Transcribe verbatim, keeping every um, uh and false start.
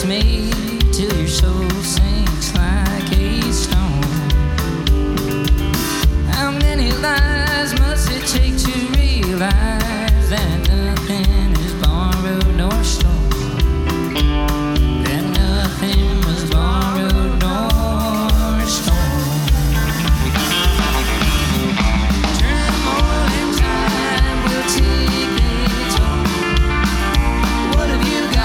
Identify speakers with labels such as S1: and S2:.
S1: me till your soul sinks like a stone. How many lies must it take to realize that nothing